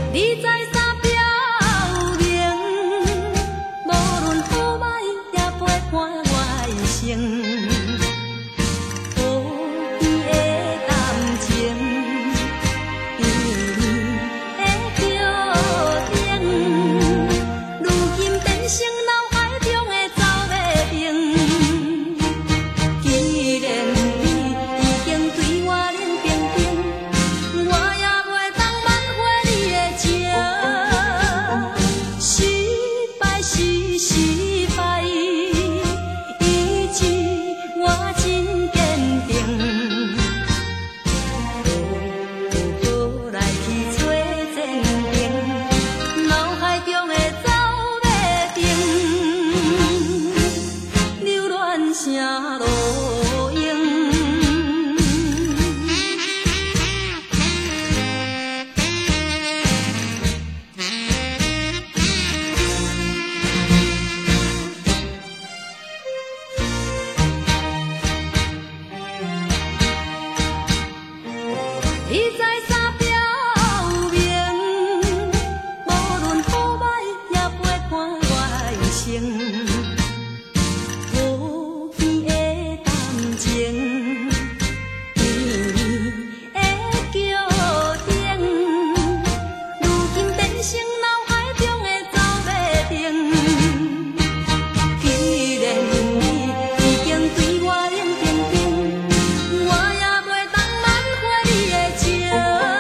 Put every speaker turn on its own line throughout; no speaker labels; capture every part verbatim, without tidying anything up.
你知啥表明？无论好歹，也陪伴我一生。无边的感情，年年的桥顶，如今变成脑海中的走马灯。既然你已经对我冷冰冰，我也袂当挽回你的情。失败是失败，意志我真坚定。好来去找前程，脑海中的走马灯，流连成路用。你知啥表明？无论好歹，也陪伴我一生。无边的感情，年年的桥顶，如今变成脑海中的走马灯。既然你已经对我冷冰冰，我也袂当挽回你的情。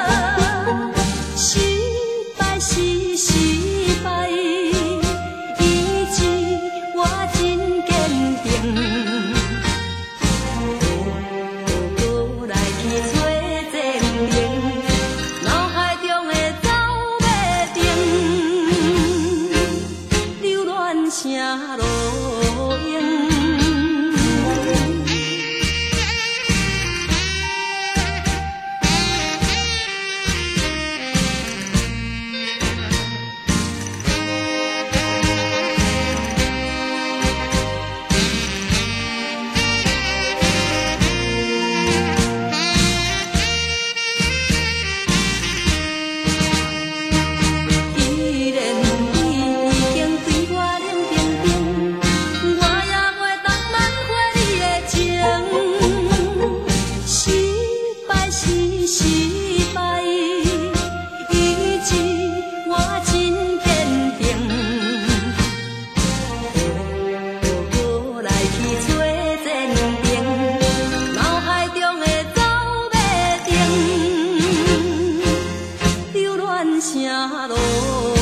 失败是失败，意志我真坚定。好来去找前程，脑海中的走马灯，流连成路用。既然你已经对我冷冰冰，我也袂当挽回你的情。失败是失败，意志我真坚定。好来去找前程，脑海中的走马灯，流连成路。